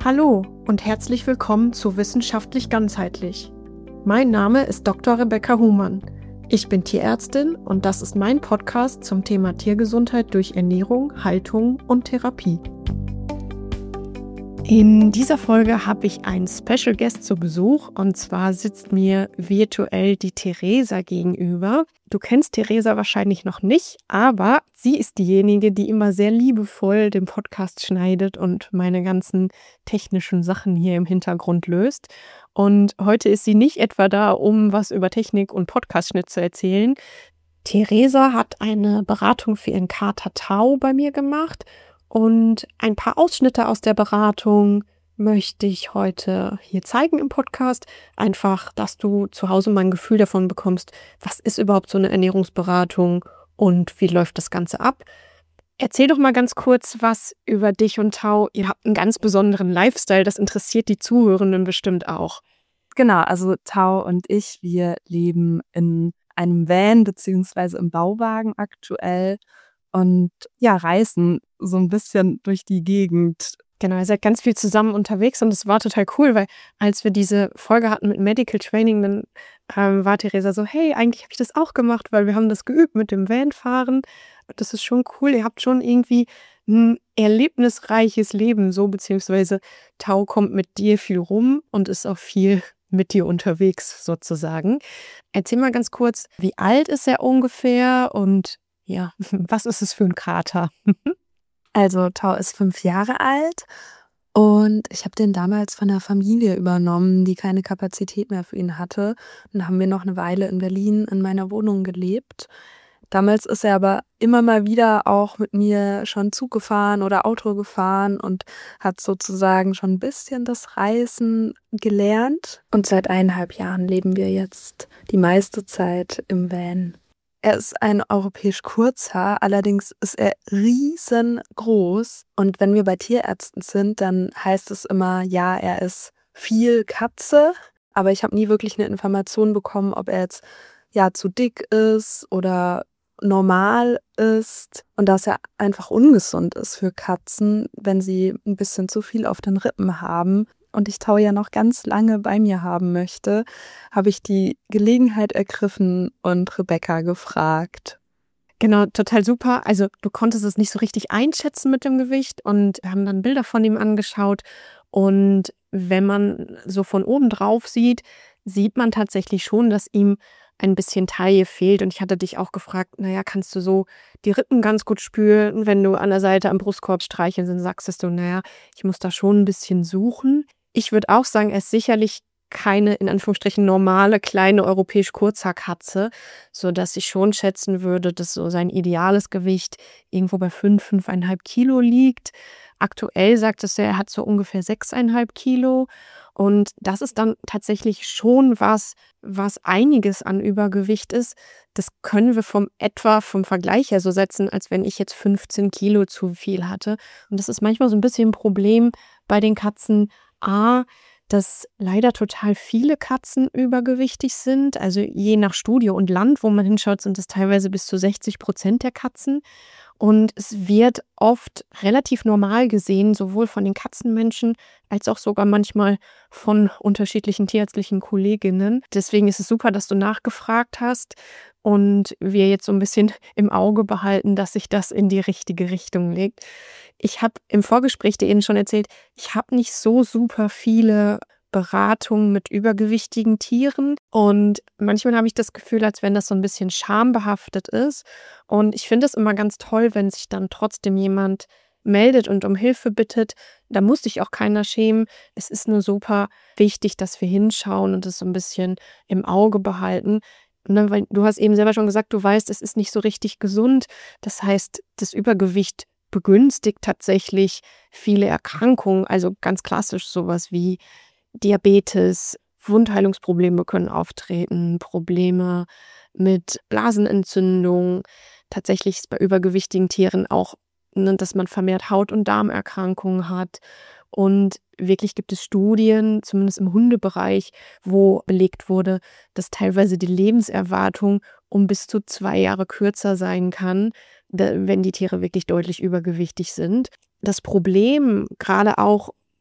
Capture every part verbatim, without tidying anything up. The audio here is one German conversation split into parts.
Hallo und herzlich willkommen zu Wissenschaftlich Ganzheitlich. Mein Name ist Doktor Rebecca Humann. Ich bin Tierärztin und das ist mein Podcast zum Thema Tiergesundheit durch Ernährung, Haltung und Therapie. In dieser Folge habe ich einen Special Guest zu Besuch und zwar sitzt mir virtuell die Theresa gegenüber. Du kennst Theresa wahrscheinlich noch nicht, aber sie ist diejenige, die immer sehr liebevoll den Podcast schneidet und meine ganzen technischen Sachen hier im Hintergrund löst. Und heute ist sie nicht etwa da, um was über Technik und Podcastschnitt zu erzählen. Theresa hat eine Beratung für ihren Kater Tau bei mir gemacht. Und ein paar Ausschnitte aus der Beratung möchte ich heute hier zeigen im Podcast. Einfach, dass du zu Hause mal ein Gefühl davon bekommst, was ist überhaupt so eine Ernährungsberatung und wie läuft das Ganze ab. Erzähl doch mal ganz kurz was über dich und Tau. Ihr habt einen ganz besonderen Lifestyle, das interessiert die Zuhörenden bestimmt auch. Genau, also Tau und ich, wir leben in einem Van beziehungsweise im Bauwagen aktuell. Und ja, reisen so ein bisschen durch die Gegend. Genau, ihr seid ganz viel zusammen unterwegs und es war total cool, weil als wir diese Folge hatten mit Medical Training, dann ähm, war Theresa so, hey, eigentlich habe ich das auch gemacht, weil wir haben das geübt mit dem Vanfahren. Das ist schon cool, ihr habt schon irgendwie ein erlebnisreiches Leben, so beziehungsweise Tau kommt mit dir viel rum und ist auch viel mit dir unterwegs sozusagen. Erzähl mal ganz kurz, wie alt ist er ungefähr und ja, was ist es für ein Kater? Also Tau ist fünf Jahre alt und ich habe den damals von der Familie übernommen, die keine Kapazität mehr für ihn hatte. Dann haben wir noch eine Weile in Berlin in meiner Wohnung gelebt. Damals ist er aber immer mal wieder auch mit mir schon Zug gefahren oder Auto gefahren und hat sozusagen schon ein bisschen das Reisen gelernt. Und seit eineinhalb Jahren leben wir jetzt die meiste Zeit im Van. Er ist ein europäisch Kurzhaar, allerdings ist er riesengroß. Und wenn wir bei Tierärzten sind, dann heißt es immer, ja, er ist viel Katze. Aber ich habe nie wirklich eine Information bekommen, ob er jetzt ja zu dick ist oder normal ist. Und dass er einfach ungesund ist für Katzen, wenn sie ein bisschen zu viel auf den Rippen haben. Und ich Tau ja noch ganz lange bei mir haben möchte, habe ich die Gelegenheit ergriffen und Rebecca gefragt. Genau, total super. Also du konntest es nicht so richtig einschätzen mit dem Gewicht und wir haben dann Bilder von ihm angeschaut. Und wenn man so von oben drauf sieht, sieht man tatsächlich schon, dass ihm ein bisschen Taille fehlt. Und ich hatte dich auch gefragt, naja, kannst du so die Rippen ganz gut spüren? Wenn du an der Seite am Brustkorb streichelst, dann sagst du, naja, ich muss da schon ein bisschen suchen. Ich würde auch sagen, er ist sicherlich keine, in Anführungsstrichen, normale, kleine europäisch Kurzhaarkatze, sodass ich schon schätzen würde, dass so sein ideales Gewicht irgendwo bei fünf, fünfeinhalb Kilo liegt. Aktuell sagt es, er hat so ungefähr sechseinhalb Kilo. Und das ist dann tatsächlich schon was, was einiges an Übergewicht ist. Das können wir vom etwa vom Vergleich her so setzen, als wenn ich jetzt fünfzehn Kilo zu viel hatte. Und das ist manchmal so ein bisschen ein Problem bei den Katzen. A, dass leider total viele Katzen übergewichtig sind. Also je nach Studie und Land, wo man hinschaut, sind es teilweise bis zu sechzig Prozent der Katzen. Und es wird oft relativ normal gesehen, sowohl von den Katzenmenschen als auch sogar manchmal von unterschiedlichen tierärztlichen Kolleginnen. Deswegen ist es super, dass du nachgefragt hast und wir jetzt so ein bisschen im Auge behalten, dass sich das in die richtige Richtung legt. Ich habe im Vorgespräch dir eben schon erzählt, ich habe nicht so super viele Beratung mit übergewichtigen Tieren und manchmal habe ich das Gefühl, als wenn das so ein bisschen schambehaftet ist und ich finde es immer ganz toll, wenn sich dann trotzdem jemand meldet und um Hilfe bittet. Da muss sich auch keiner schämen. Es ist nur super wichtig, dass wir hinschauen und es so ein bisschen im Auge behalten. Ne, weil du hast eben selber schon gesagt, du weißt, es ist nicht so richtig gesund. Das heißt, das Übergewicht begünstigt tatsächlich viele Erkrankungen, also ganz klassisch sowas wie Diabetes, Wundheilungsprobleme können auftreten, Probleme mit Blasenentzündung. Tatsächlich ist bei übergewichtigen Tieren auch, ne, dass man vermehrt Haut- und Darmerkrankungen hat. Und wirklich gibt es Studien, zumindest im Hundebereich, wo belegt wurde, dass teilweise die Lebenserwartung um bis zu zwei Jahre kürzer sein kann, wenn die Tiere wirklich deutlich übergewichtig sind. Das Problem, gerade auch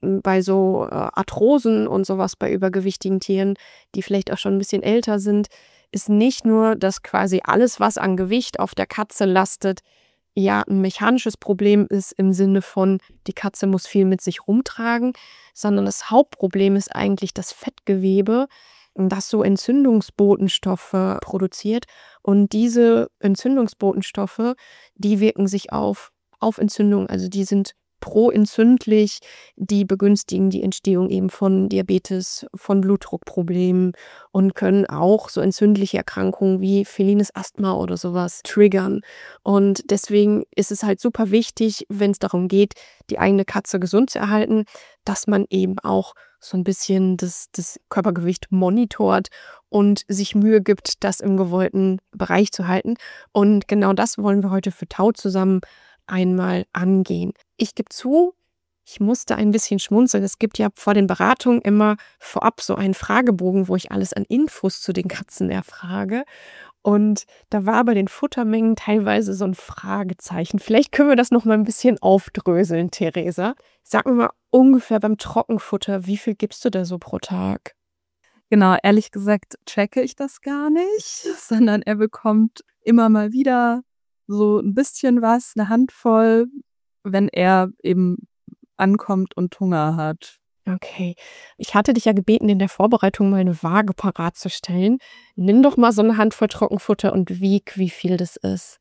bei so äh, Arthrosen und sowas bei übergewichtigen Tieren, die vielleicht auch schon ein bisschen älter sind, ist nicht nur, dass quasi alles, was an Gewicht auf der Katze lastet, ja ein mechanisches Problem ist im Sinne von, die Katze muss viel mit sich rumtragen, sondern das Hauptproblem ist eigentlich das Fettgewebe, das so Entzündungsbotenstoffe produziert. Und diese Entzündungsbotenstoffe, die wirken sich auf, auf Entzündung. Also die sind proentzündlich, die begünstigen die Entstehung eben von Diabetes, von Blutdruckproblemen und können auch so entzündliche Erkrankungen wie felines Asthma oder sowas triggern. Und deswegen ist es halt super wichtig, wenn es darum geht, die eigene Katze gesund zu erhalten, dass man eben auch so ein bisschen das, das Körpergewicht monitort und sich Mühe gibt, das im gewollten Bereich zu halten. Und genau das wollen wir heute für Tau zusammen einmal angehen. Ich gebe zu, ich musste ein bisschen schmunzeln. Es gibt ja vor den Beratungen immer vorab so einen Fragebogen, wo ich alles an Infos zu den Katzen erfrage. Und da war bei den Futtermengen teilweise so ein Fragezeichen. Vielleicht können wir das noch mal ein bisschen aufdröseln, Theresa. Sag mir mal ungefähr beim Trockenfutter, wie viel gibst du da so pro Tag? Genau, ehrlich gesagt tracke ich das gar nicht, sondern er bekommt immer mal wieder so ein bisschen was, eine Handvoll, wenn er eben ankommt und Hunger hat. Okay. Ich hatte dich ja gebeten, in der Vorbereitung mal eine Waage parat zu stellen. Nimm doch mal so eine Handvoll Trockenfutter und wieg, wie viel das ist.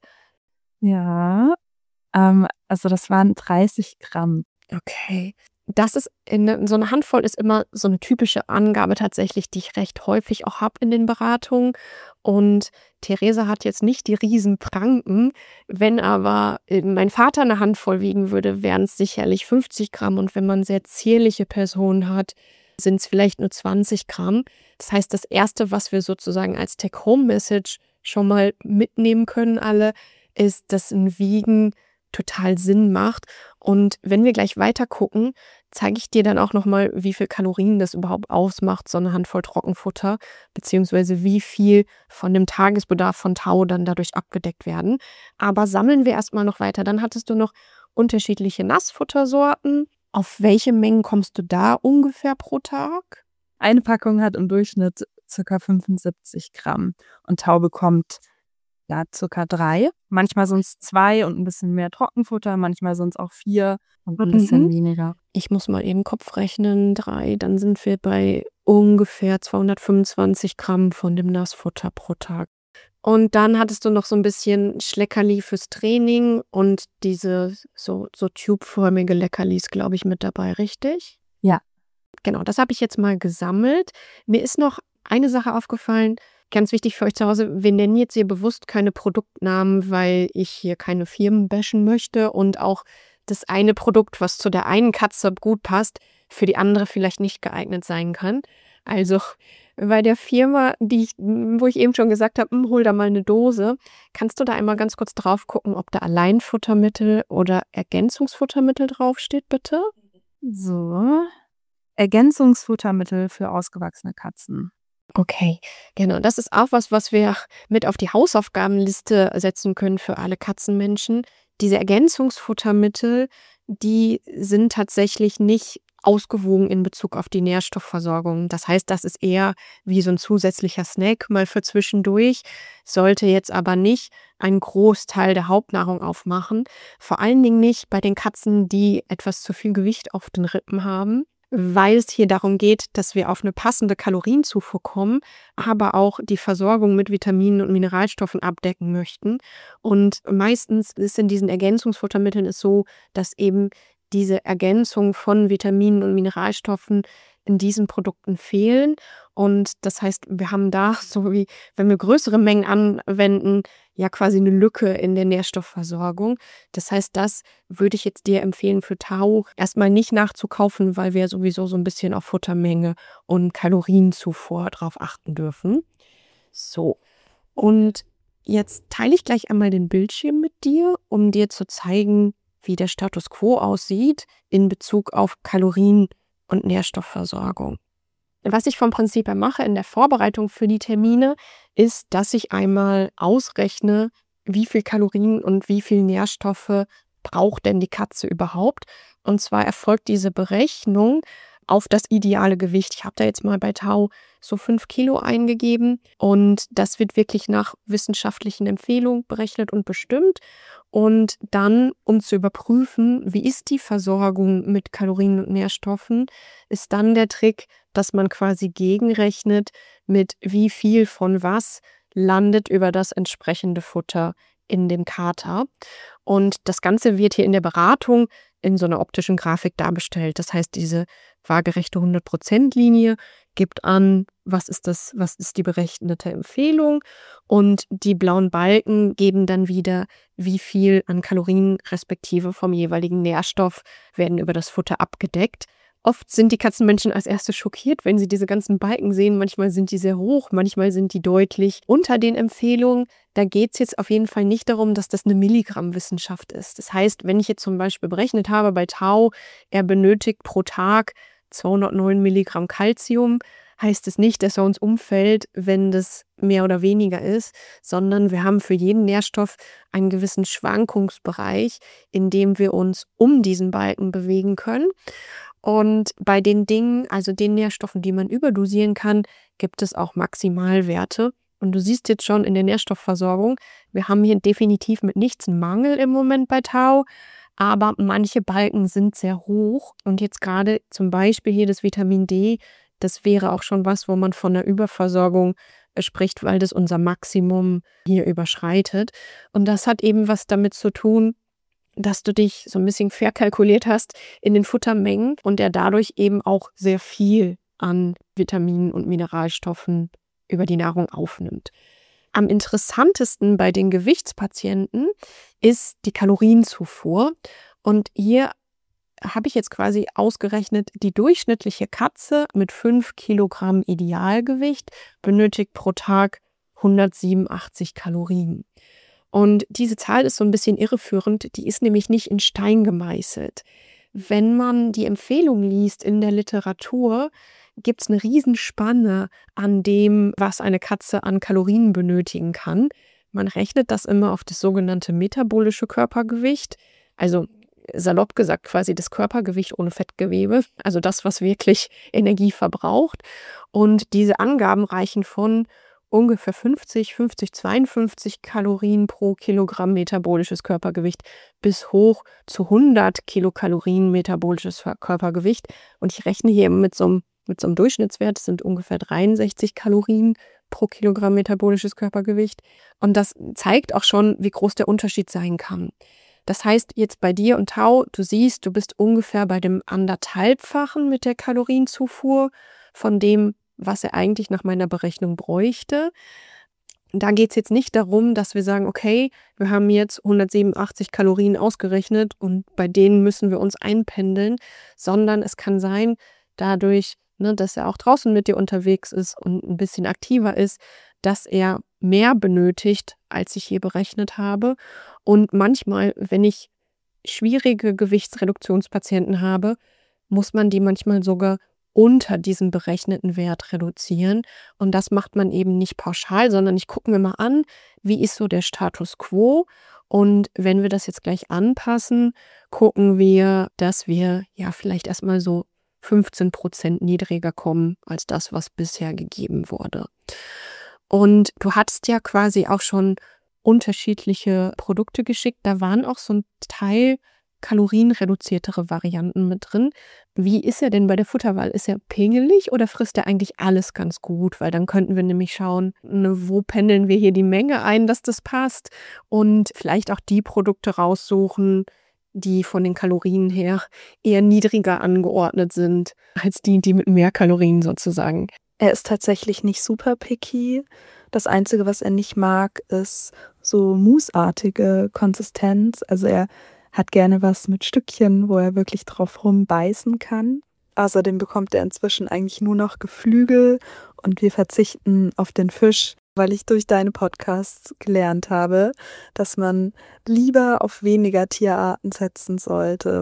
Ja, ähm, also das waren dreißig Gramm. Okay. Das ist in so eine Handvoll ist immer so eine typische Angabe tatsächlich, die ich recht häufig auch habe in den Beratungen. Und Theresa hat jetzt nicht die Riesenpranken. Wenn aber äh, mein Vater eine Handvoll wiegen würde, wären es sicherlich fünfzig Gramm. Und wenn man sehr zierliche Personen hat, sind es vielleicht nur zwanzig Gramm. Das heißt, das Erste, was wir sozusagen als Take-Home-Message schon mal mitnehmen können alle, ist, dass ein Wiegen total Sinn macht. Und wenn wir gleich weiter gucken, zeige ich dir dann auch nochmal, wie viel Kalorien das überhaupt ausmacht, so eine Handvoll Trockenfutter, beziehungsweise wie viel von dem Tagesbedarf von Tau dann dadurch abgedeckt werden. Aber sammeln wir erstmal noch weiter. Dann hattest du noch unterschiedliche Nassfuttersorten. Auf welche Mengen kommst du da ungefähr pro Tag? Eine Packung hat im Durchschnitt ca. fünfundsiebzig Gramm und Tau bekommt ja ca. drei. Manchmal sind es zwei und ein bisschen mehr Trockenfutter, manchmal sind es auch vier und ein bisschen Mhm. weniger. Ich muss mal eben Kopf rechnen, drei, dann sind wir bei ungefähr zweihundertfünfundzwanzig Gramm von dem Nassfutter pro Tag. Und dann hattest du noch so ein bisschen Schleckerli fürs Training und diese so, so tubeförmige Leckerlis, glaube ich, mit dabei, richtig? Ja. Genau, das habe ich jetzt mal gesammelt. Mir ist noch eine Sache aufgefallen, ganz wichtig für euch zu Hause. Wir nennen jetzt hier bewusst keine Produktnamen, weil ich hier keine Firmen bashen möchte und auch das eine Produkt, was zu der einen Katze gut passt, für die andere vielleicht nicht geeignet sein kann. Also bei der Firma, die ich, wo ich eben schon gesagt habe, hm, hol da mal eine Dose, kannst du da einmal ganz kurz drauf gucken, ob da Alleinfuttermittel oder Ergänzungsfuttermittel draufsteht, bitte? So. Ergänzungsfuttermittel für ausgewachsene Katzen. Okay, genau. Das ist auch was, was wir mit auf die Hausaufgabenliste setzen können für alle Katzenmenschen. Diese Ergänzungsfuttermittel, die sind tatsächlich nicht ausgewogen in Bezug auf die Nährstoffversorgung. Das heißt, das ist eher wie so ein zusätzlicher Snack mal für zwischendurch, sollte jetzt aber nicht einen Großteil der Hauptnahrung aufmachen. Vor allen Dingen nicht bei den Katzen, die etwas zu viel Gewicht auf den Rippen haben, weil es hier darum geht, dass wir auf eine passende Kalorienzufuhr kommen, aber auch die Versorgung mit Vitaminen und Mineralstoffen abdecken möchten. Und meistens ist in diesen Ergänzungsfuttermitteln es so, dass eben diese Ergänzung von Vitaminen und Mineralstoffen in diesen Produkten fehlen. Und das heißt, wir haben da, so wie wenn wir größere Mengen anwenden, ja quasi eine Lücke in der Nährstoffversorgung. Das heißt, das würde ich jetzt dir empfehlen für Tau erstmal nicht nachzukaufen, weil wir sowieso so ein bisschen auf Futtermenge und Kalorienzufuhr drauf achten dürfen. So, und jetzt teile ich gleich einmal den Bildschirm mit dir, um dir zu zeigen, wie der Status quo aussieht in Bezug auf Kalorien und Nährstoffversorgung. Was ich vom Prinzip her mache in der Vorbereitung für die Termine, ist, dass ich einmal ausrechne, wie viel Kalorien und wie viel Nährstoffe braucht denn die Katze überhaupt? Und zwar erfolgt diese Berechnung auf das ideale Gewicht. Ich habe da jetzt mal bei Tau so fünf Kilo eingegeben und das wird wirklich nach wissenschaftlichen Empfehlungen berechnet und bestimmt. Und dann, um zu überprüfen, wie ist die Versorgung mit Kalorien und Nährstoffen, ist dann der Trick, dass man quasi gegenrechnet, mit wie viel von was landet über das entsprechende Futter in dem Kater. Und das Ganze wird hier in der Beratung in so einer optischen Grafik dargestellt. Das heißt, diese waagerechte hundert-Prozent-Linie gibt an, was ist das, was ist die berechnete Empfehlung, und die blauen Balken geben dann wieder, wie viel an Kalorien respektive vom jeweiligen Nährstoff werden über das Futter abgedeckt. Oft sind die Katzenmenschen als erstes schockiert, wenn sie diese ganzen Balken sehen. Manchmal sind die sehr hoch, manchmal sind die deutlich unter den Empfehlungen. Da geht es jetzt auf jeden Fall nicht darum, dass das eine Milligrammwissenschaft ist. Das heißt, wenn ich jetzt zum Beispiel berechnet habe bei Tau, er benötigt pro Tag zweihundertneun Milligramm Calcium, heißt es nicht, dass er uns umfällt, wenn das mehr oder weniger ist, sondern wir haben für jeden Nährstoff einen gewissen Schwankungsbereich, in dem wir uns um diesen Balken bewegen können. Und bei den Dingen, also den Nährstoffen, die man überdosieren kann, gibt es auch Maximalwerte. Und du siehst jetzt schon in der Nährstoffversorgung, wir haben hier definitiv mit nichts einen Mangel im Moment bei Tau, aber manche Balken sind sehr hoch. Und jetzt gerade zum Beispiel hier das Vitamin D, das wäre auch schon was, wo man von einer Überversorgung spricht, weil das unser Maximum hier überschreitet. Und das hat eben was damit zu tun, dass du dich so ein bisschen verkalkuliert hast in den Futtermengen und er dadurch eben auch sehr viel an Vitaminen und Mineralstoffen über die Nahrung aufnimmt. Am interessantesten bei den Gewichtspatienten ist die Kalorienzufuhr. Und hier habe ich jetzt quasi ausgerechnet, die durchschnittliche Katze mit fünf Kilogramm Idealgewicht benötigt pro Tag hundertsiebenundachtzig Kalorien. Und diese Zahl ist so ein bisschen irreführend, die ist nämlich nicht in Stein gemeißelt. Wenn man die Empfehlung liest in der Literatur, gibt es eine Riesenspanne an dem, was eine Katze an Kalorien benötigen kann. Man rechnet das immer auf das sogenannte metabolische Körpergewicht, also salopp gesagt quasi das Körpergewicht ohne Fettgewebe, also das, was wirklich Energie verbraucht. Und diese Angaben reichen von ungefähr fünfzig, fünfzig, zweiundfünfzig Kalorien pro Kilogramm metabolisches Körpergewicht bis hoch zu hundert Kilokalorien metabolisches Körpergewicht. Und ich rechne hier mit so einem, mit so einem Durchschnittswert, das sind ungefähr dreiundsechzig Kalorien pro Kilogramm metabolisches Körpergewicht. Und das zeigt auch schon, wie groß der Unterschied sein kann. Das heißt, jetzt bei dir und Tau, du siehst, du bist ungefähr bei dem anderthalbfachen mit der Kalorienzufuhr von dem, was er eigentlich nach meiner Berechnung bräuchte. Da geht es jetzt nicht darum, dass wir sagen, okay, wir haben jetzt hundertsiebenundachtzig Kalorien ausgerechnet und bei denen müssen wir uns einpendeln, sondern es kann sein, dadurch, ne, dass er auch draußen mit dir unterwegs ist und ein bisschen aktiver ist, dass er mehr benötigt, als ich hier berechnet habe. Und manchmal, wenn ich schwierige Gewichtsreduktionspatienten habe, muss man die manchmal sogar unter diesem berechneten Wert reduzieren. Und das macht man eben nicht pauschal, sondern ich gucke mir mal an, wie ist so der Status quo. Und wenn wir das jetzt gleich anpassen, gucken wir, dass wir ja vielleicht erstmal so fünfzehn Prozent niedriger kommen als das, was bisher gegeben wurde. Und du hattest ja quasi auch schon unterschiedliche Produkte geschickt. Da waren auch so ein Teil kalorienreduziertere Varianten mit drin. Wie ist er denn bei der Futterwahl? Ist er pingelig oder frisst er eigentlich alles ganz gut? Weil dann könnten wir nämlich schauen, ne, wo pendeln wir hier die Menge ein, dass das passt, und vielleicht auch die Produkte raussuchen, die von den Kalorien her eher niedriger angeordnet sind, als die, die mit mehr Kalorien sozusagen. Er ist tatsächlich nicht super picky. Das Einzige, was er nicht mag, ist so mousseartige Konsistenz. Also er hat gerne was mit Stückchen, wo er wirklich drauf rumbeißen kann. Außerdem bekommt er inzwischen eigentlich nur noch Geflügel und wir verzichten auf den Fisch, weil ich durch deine Podcasts gelernt habe, dass man lieber auf weniger Tierarten setzen sollte.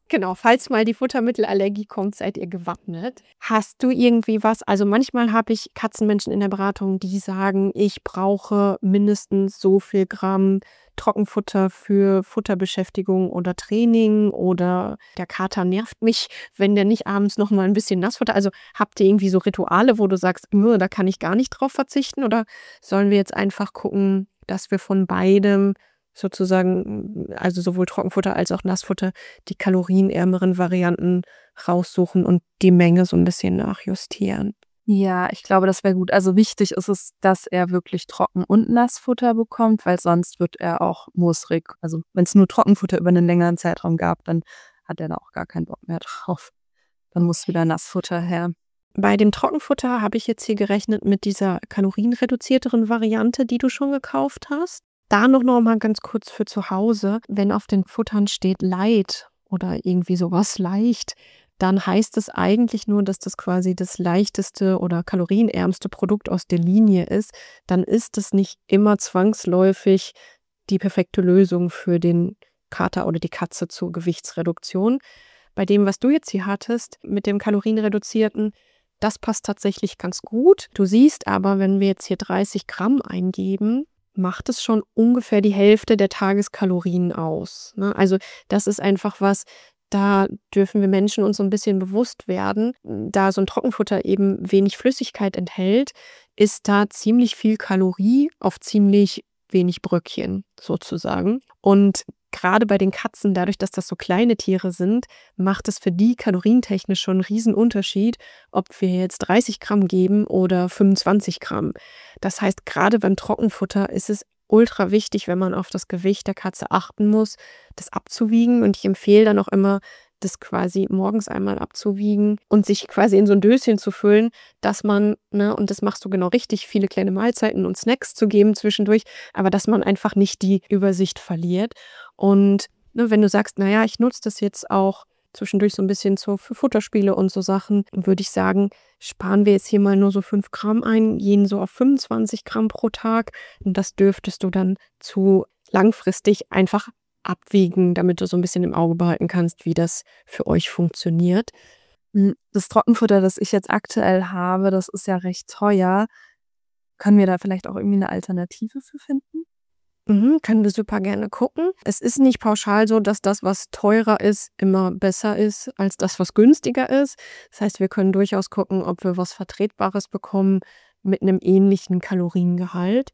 Genau, falls mal die Futtermittelallergie kommt, seid ihr gewappnet. Hast du irgendwie was also, manchmal habe ich Katzenmenschen in der Beratung, die sagen: „Ich brauche mindestens so viel Gramm Trockenfutter für Futterbeschäftigung oder Training oder der Kater nervt mich, wenn der nicht abends noch mal 'n bisschen Nassfutter“ also, habt ihr irgendwie so Rituale, wo du sagst: „Nö, da kann ich gar nicht drauf verzichten“, oder sollen wir jetzt einfach gucken, dass wir von beidem sozusagen, also, sowohl Trockenfutter als auch Nassfutter, die kalorienärmeren Varianten raussuchen und die Menge so 'n bisschen nachjustieren? Ja, ich glaube, das wäre gut. Also, wichtig ist es, dass er wirklich Trocken und Nassfutter bekommt, weil sonst wird er auch modrig. Also, wenn's nur Trockenfutter über 'nen längeren Zeitraum gab, dann hat er da auch gar keinen Bock mehr drauf. Dann muss wieder Okay. Nassfutter her. Bei dem Trockenfutter habe ich jetzt hier gerechnet mit dieser kalorienreduzierteren Variante, die du schon gekauft hast. Da noch noch mal ganz kurz für zu Hause, wenn auf den Futtern steht light oder irgendwie so was leicht, dann heißt es eigentlich nur, dass das quasi das leichteste oder kalorienärmste Produkt aus der Linie ist. Dann ist es nicht immer zwangsläufig die perfekte Lösung für den Kater oder die Katze zur Gewichtsreduktion. Bei dem, was du jetzt hier hattest, mit dem kalorienreduzierten, das passt tatsächlich ganz gut. Du siehst aber, wenn wir jetzt hier dreißig Gramm eingeben, macht es schon ungefähr die Hälfte der Tageskalorien aus, ne? Also, das ist einfach was, da dürfen wir Menschen uns so 'n bisschen bewusst werden. Da so 'n Trockenfutter eben wenig Flüssigkeit enthält, ist da ziemlich viel Kalorie auf ziemlich wenig Bröckchen sozusagen. Und grade bei den Katzen, dadurch, dass das so kleine Tiere sind, macht es für die kalorientechnisch schon 'n Riesenunterschied, ob wir jetzt dreißig Gramm geben oder fünfundzwanzig Gramm. Das heißt, grade beim Trockenfutter ist es ultra wichtig, wenn man auf das Gewicht der Katze achten muss, das abzuwiegen. Und ich empfehle dann auch immer, das quasi morgens einmal abzuwiegen und sich quasi in so 'n Döschen zu füllen, dass man ne, und das machst du genau richtig, viele kleine Mahlzeiten und Snacks zu geben zwischendurch, aber dass man einfach nicht die Übersicht verliert. Und, ne, wenn du sagst: „Na ja, ich nutze das jetzt auch zwischendurch so 'n bisschen so für Futterspiele und so Sachen“, würde ich sagen, sparen wir jetzt hier mal nur so fünf Gramm ein, gehen so auf fünfundzwanzig Gramm pro Tag. Und das dürftest du dann zu langfristig einfach abwiegen, damit du so 'n bisschen im Auge behalten kannst, wie das für euch funktioniert. Hm, das Trockenfutter, das ich jetzt aktuell habe, das ist ja recht teuer. Können wir da vielleicht auch irgendwie 'ne Alternative für finden? Mhm, können wir super gerne gucken. Es ist nicht pauschal so, dass das, was teurer ist, immer besser ist als das, was günstiger ist. Das heißt, wir können durchaus gucken, ob wir was Vertretbares bekommen mit 'nem ähnlichen Kaloriengehalt.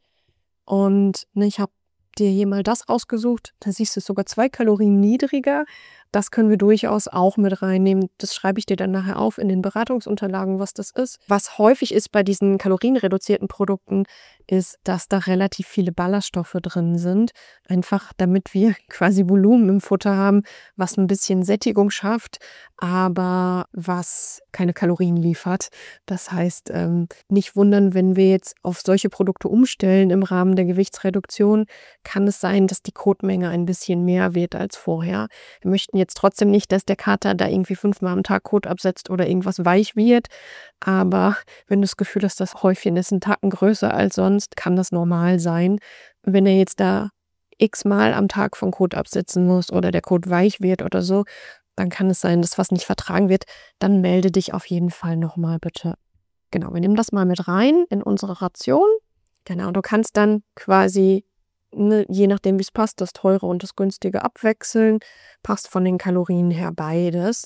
Und, ne, ich habe dir hier mal das rausgesucht. Da siehst du, ist sogar zwei Kalorien niedriger. Das können wir durchaus auch mit reinnehmen. Das schreibe ich dir dann nachher auf in den Beratungsunterlagen, was das ist. Was häufig ist bei diesen kalorienreduzierten Produkten, ist, dass da relativ viele Ballaststoffe drin sind. Einfach damit wir quasi Volumen im Futter haben, was 'n bisschen Sättigung schafft, aber was keine Kalorien liefert. Das heißt, ähm, nicht wundern, wenn wir jetzt auf solche Produkte umstellen im Rahmen der Gewichtsreduktion, kann es sein, dass die Kotmenge ein bisschen mehr wird als vorher. Wir möchten jetzt trotzdem nicht, dass der Kater da irgendwie fünfmal am Tag Kot absetzt oder irgendwas weich wird. Aber wenn du das Gefühl hast, das Häufchen ist 'n Tacken größer als sonst, kann das normal sein. Wenn er jetzt da x-mal am Tag von Kot absetzen muss oder der Kot weich wird oder so, dann kann es sein, dass was nicht vertragen wird. Dann melde dich auf jeden Fall noch mal bitte. Genau, wir nehmen das mal mit rein in unsere Ration. Genau, du kannst dann quasi, ne, je nachdem, wie's passt, das Teure und das Günstige abwechseln. Passt von den Kalorien her beides.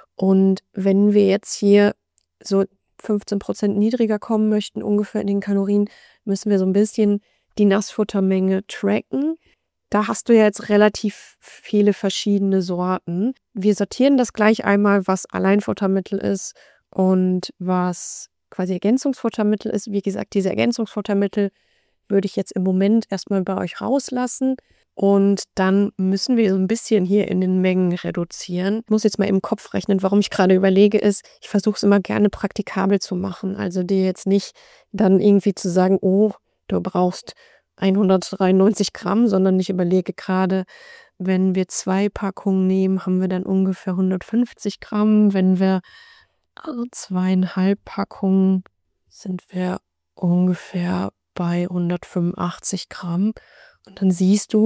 Und wenn wir jetzt hier so fünfzehn Prozent niedriger kommen möchten, ungefähr in den Kalorien, müssen wir so 'n bisschen die Nassfuttermenge tracken. Da hast du ja jetzt relativ viele verschiedene Sorten. Wir sortieren das gleich einmal, was Alleinfuttermittel ist und was quasi Ergänzungsfuttermittel ist. Wie gesagt, diese Ergänzungsfuttermittel würde ich jetzt im Moment erst mal bei euch rauslassen. Und dann müssen wir so 'n bisschen hier in den Mengen reduzieren. Ich muss jetzt mal im Kopf rechnen. Warum ich grade überlege, ist, ich versuche es immer gerne praktikabel zu machen. Also, dir jetzt nicht dann irgendwie zu sagen: „Oh, du brauchst hundertdreiundneunzig Gramm“, sondern ich überlege grade, wenn wir zwei Packungen nehmen, haben wir dann ungefähr hundertfünfzig Gramm. Wenn wir, äh, zweieinhalb Packungen sind wir ungefähr bei hundertfünfundachtzig Gramm. Und dann siehst du,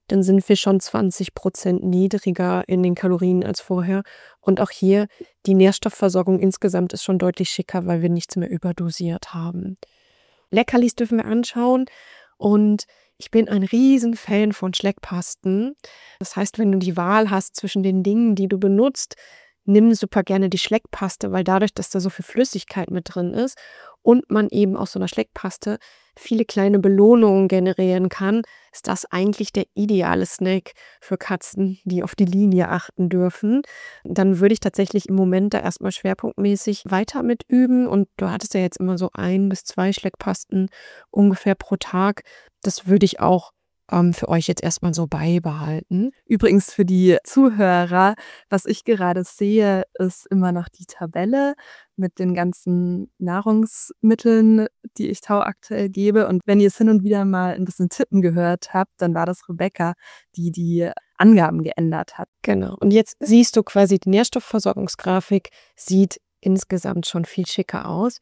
dann sind wir schon zwanzig Prozent niedriger in den Kalorien als vorher. Und auch hier, die Nährstoffversorgung insgesamt ist schon deutlich schicker, weil wir nichts mehr überdosiert haben. Leckerlis dürfen wir anschauen und ich bin ein Riesenfan von Schleckpasten. Das heißt, wenn du die Wahl hast zwischen den Dingen, die du benutzt, nimm super gerne die Schleckpaste, weil dadurch, dass da so viel Flüssigkeit mit drin ist und man eben aus so einer Schleckpaste viele kleine Belohnungen generieren kann, ist das eigentlich der ideale Snack für Katzen, die auf die Linie achten dürfen. Dann würde ich tatsächlich im Moment da erstmal schwerpunktmäßig weiter mit üben und du hattest ja jetzt immer so ein bis zwei Schleckpasten ungefähr pro Tag. Das würde ich auch ähm, für euch jetzt erstmal so beibehalten. Übrigens für die Zuhörer, was ich gerade sehe, ist immer noch die Tabelle mit den ganzen Nahrungsmitteln, die ich Tau aktuell gebe. Und wenn ihr es hin und wieder mal ein bisschen tippen gehört habt, dann war das Rebecca, die die Angaben geändert hat. Genau. Und jetzt siehst du quasi, die Nährstoffversorgungsgrafik sieht insgesamt schon viel schicker aus.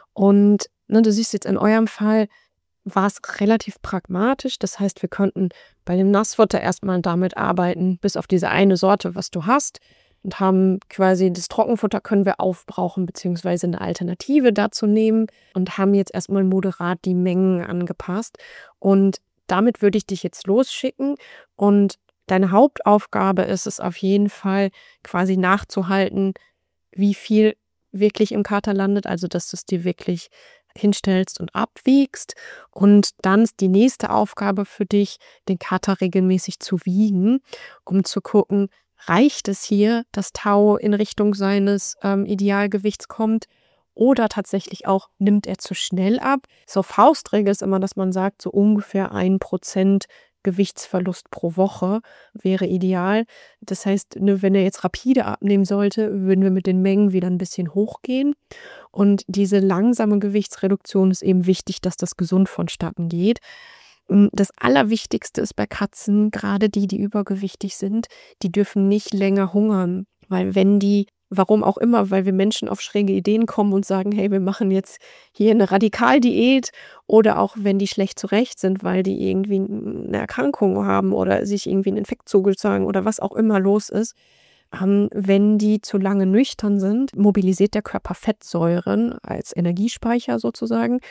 Und ne, du siehst jetzt in eurem Fall, war es relativ pragmatisch. Das heißt, wir konnten bei dem Nassfutter erstmal damit arbeiten, bis auf diese eine Sorte, was du hast. Und haben quasi das Trockenfutter können wir aufbrauchen, beziehungsweise eine Alternative dazu nehmen und haben jetzt erstmal moderat die Mengen angepasst. Und damit würde ich dich jetzt losschicken. Und deine Hauptaufgabe ist es auf jeden Fall, quasi nachzuhalten, wie viel wirklich im Kater landet. Also, dass du es dir wirklich hinstellst und abwiegst. Und dann ist die nächste Aufgabe für dich, den Kater regelmäßig zu wiegen, um zu gucken, reicht es hier, dass Tau in Richtung seines ähm, Idealgewichts kommt oder tatsächlich auch nimmt er zu schnell ab. So Faustregel ist immer, dass man sagt, so ungefähr ein Prozent Gewichtsverlust pro Woche wäre ideal. Das heißt, ne, wenn er jetzt rapide abnehmen sollte, würden wir mit den Mengen wieder ein bisschen hochgehen. Und diese langsame Gewichtsreduktion ist eben wichtig, dass das gesund vonstatten geht. Das Allerwichtigste ist bei Katzen, gerade die, die übergewichtig sind, die dürfen nicht länger hungern. Weil wenn die, warum auch immer, weil wir Menschen auf schräge Ideen kommen und sagen, hey, wir machen jetzt hier eine Radikaldiät, oder auch wenn die schlecht zurecht sind, weil die irgendwie eine Erkrankung haben oder sich irgendwie einen Infekt zugezogen oder was auch immer los ist. Ähm, wenn die zu lange nüchtern sind, mobilisiert der Körper Fettsäuren als Energiespeicher sozusagen,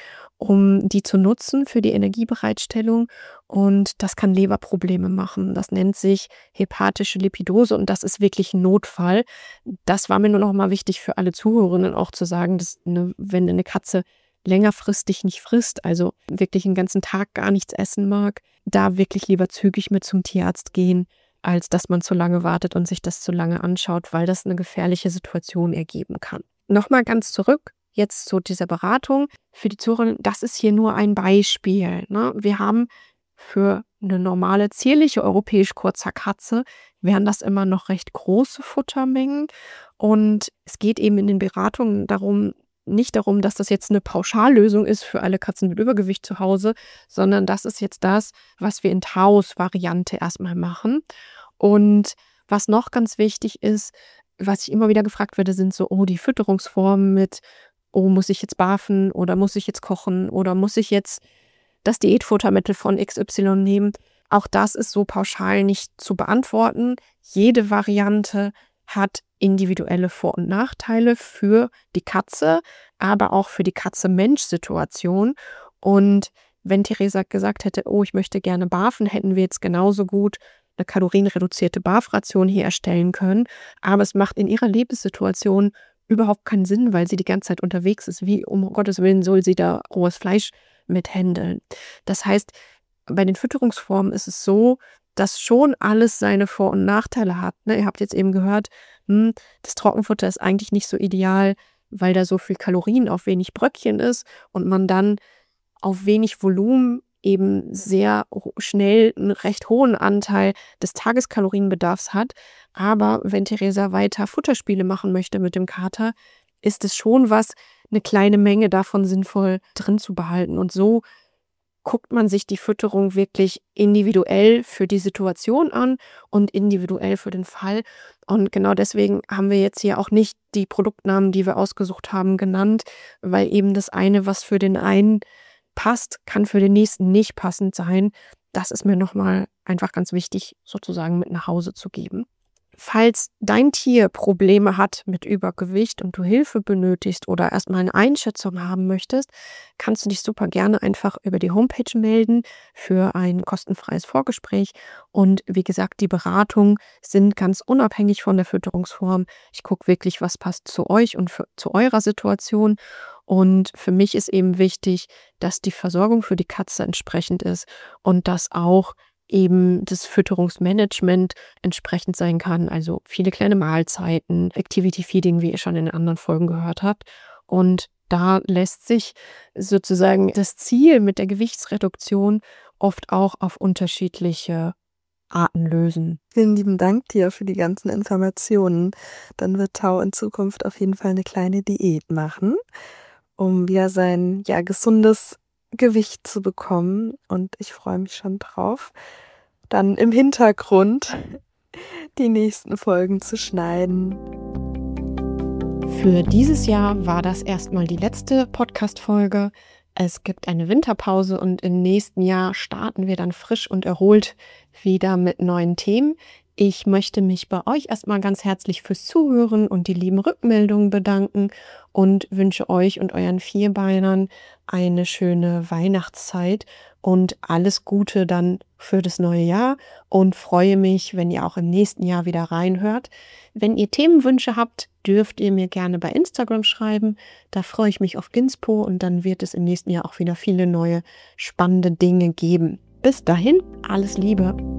um die zu nutzen für die Energiebereitstellung. Und das kann Leberprobleme machen. Das nennt sich hepatische Lipidose und das ist wirklich ein Notfall. Das war mir nur noch mal wichtig für alle Zuhörerinnen auch zu sagen, dass ne, wenn eine Katze längerfristig nicht frisst, also wirklich den ganzen Tag gar nichts essen mag, da wirklich lieber zügig mit zum Tierarzt gehen, als dass man zu lange wartet und sich das zu lange anschaut, weil das eine gefährliche Situation ergeben kann. Nochmal ganz zurück, jetzt zu dieser Beratung. Für die Zuhörer, das ist hier nur ein Beispiel. Ne? Wir haben für eine normale, zierliche europäisch kurzer Katze, wären das immer noch recht große Futtermengen. Und es geht eben in den Beratungen darum, nicht darum, dass das jetzt eine Pauschallösung ist für alle Katzen mit Übergewicht zu Hause, sondern das ist jetzt das, was wir in Taus Variante erstmal machen. Und was noch ganz wichtig ist, was ich immer wieder gefragt werde, sind so, oh, die Fütterungsformen mit, oh, muss ich jetzt barfen oder muss ich jetzt kochen oder muss ich jetzt das Diätfuttermittel von X Y nehmen? Auch das ist so pauschal nicht zu beantworten. Jede Variante hat individuelle Vor- und Nachteile für die Katze, aber auch für die Katze-Mensch-Situation. Und wenn Theresa gesagt hätte, oh, ich möchte gerne barfen, hätten wir jetzt genauso gut eine kalorienreduzierte Barfration hier erstellen können. Aber es macht in ihrer Lebenssituation überhaupt keinen Sinn, weil sie die ganze Zeit unterwegs ist. Wie um Gottes Willen soll sie da rohes Fleisch mit händeln? Das heißt, bei den Fütterungsformen ist es so, dass schon alles seine Vor- und Nachteile hat. Ne? Ihr habt jetzt eben gehört, hm, das Trockenfutter ist eigentlich nicht so ideal, weil da so viel Kalorien auf wenig Bröckchen ist und man dann auf wenig Volumen eben sehr schnell einen recht hohen Anteil des Tageskalorienbedarfs hat. Aber wenn Theresa weiter Futterspiele machen möchte mit dem Kater, ist es schon was, eine kleine Menge davon sinnvoll drin zu behalten. Und so guckt man sich die Fütterung wirklich individuell für die Situation an und individuell für den Fall. Und genau deswegen haben wir jetzt hier auch nicht die Produktnamen, die wir ausgesucht haben, genannt, weil eben das eine, was für den einen passt, kann für den nächsten nicht passend sein. das ist mir nochmal einfach ganz wichtig, sozusagen mit nach Hause zu geben. Falls dein Tier Probleme hat mit Übergewicht und du Hilfe benötigst oder erstmal eine Einschätzung haben möchtest, kannst du dich super gerne einfach über die Homepage melden für ein kostenfreies Vorgespräch. Und wie gesagt, die Beratungen sind ganz unabhängig von der Fütterungsform. Ich gucke wirklich, was passt zu euch und für, zu eurer Situation. Und für mich ist eben wichtig, dass die Versorgung für die Katze entsprechend ist und dass auch eben das Fütterungsmanagement entsprechend sein kann. Also viele kleine Mahlzeiten, Activity Feeding, wie ihr schon in den anderen Folgen gehört habt. Und da lässt sich sozusagen das Ziel mit der Gewichtsreduktion oft auch auf unterschiedliche Arten lösen. Vielen lieben Dank dir für die ganzen Informationen. Dann wird Tau in Zukunft auf jeden Fall eine kleine Diät machen, um wieder sein ja gesundes Gewicht zu bekommen. Und ich freue mich schon drauf, dann im Hintergrund die nächsten Folgen zu schneiden. Für dieses Jahr war das erstmal die letzte Podcast-Folge. Es gibt eine Winterpause und im nächsten Jahr starten wir dann frisch und erholt wieder mit neuen Themen. Ich möchte mich bei euch erstmal ganz herzlich fürs Zuhören und die lieben Rückmeldungen bedanken und wünsche euch und euren Vierbeinern eine schöne Weihnachtszeit und alles Gute dann für das neue Jahr und freue mich, wenn ihr auch im nächsten Jahr wieder reinhört. Wenn ihr Themenwünsche habt, dürft ihr mir gerne bei Instagram schreiben. Da freue ich mich auf Ginspo und dann wird es im nächsten Jahr auch wieder viele neue spannende Dinge geben. Bis dahin, alles Liebe!